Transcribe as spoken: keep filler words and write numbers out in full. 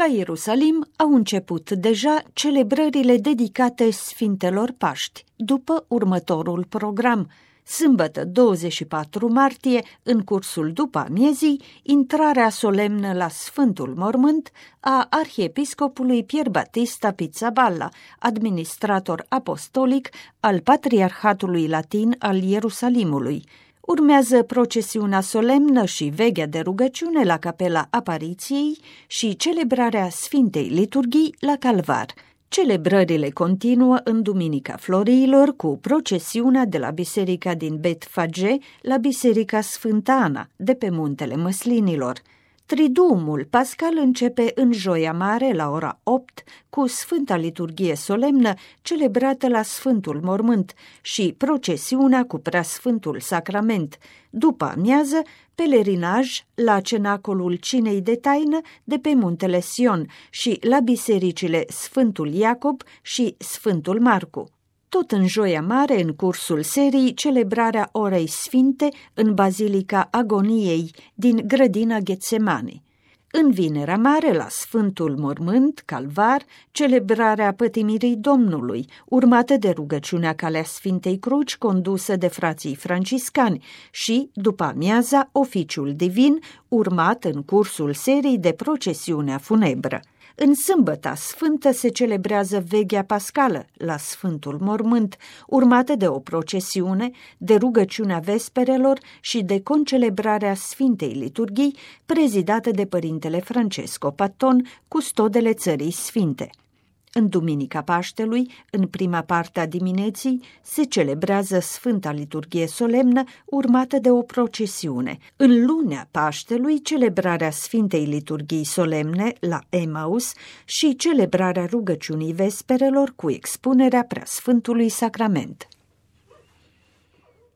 La Ierusalim au început deja celebrările dedicate Sfintelor Paști, după următorul program. Sâmbătă douăzeci și patru martie, în cursul după-amiezii, intrarea solemnă la Sfântul Mormânt a arhiepiscopului Pier Battista Pizzaballa, administrator apostolic al Patriarhatului Latin al Ierusalimului. Urmează procesiunea solemnă și veghea de rugăciune la Capela Apariției și celebrarea Sfintei Liturghii la Calvar. Celebrările continuă în Duminica Florilor cu procesiunea de la biserica din Bet Fage la biserica Sfânta Ana, de pe Muntele Măslinilor. Triduumul pascal începe în Joia Mare la ora opt cu Sfânta Liturghie solemnă celebrată la Sfântul Mormânt și procesiunea cu Preasfântul Sacrament. După amiază, pelerinaj la cenacolul Cinei de Taină de pe Muntele Sion și la bisericile Sfântul Iacob și Sfântul Marcu. Tot în Joia Mare, în cursul serii, celebrarea orei sfinte în Bazilica Agoniei din grădina Ghetsemani. În Vinerea Mare, la Sfântul Mormânt, Calvar, celebrarea pătimirii Domnului, urmată de rugăciunea Calea Sfintei Cruci, condusă de frații franciscani și, după amiaza, oficiul divin, urmat în cursul serii de procesiunea funebră. În Sâmbăta Sfântă se celebrează veghea pascală la Sfântul Mormânt, urmată de o procesiune, de rugăciunea vesperelor și de concelebrarea Sfintei Liturghii, prezidată de Părintele Francesco Paton, custodele Țării Sfinte. În Duminica Paștelui, în prima parte a dimineții, se celebrează Sfânta Liturghie solemnă, urmată de o procesiune. În lunea Paștelui, celebrarea Sfintei Liturghii solemne la Emaus și celebrarea rugăciunii vesperelor cu expunerea Preasfântului Sacrament.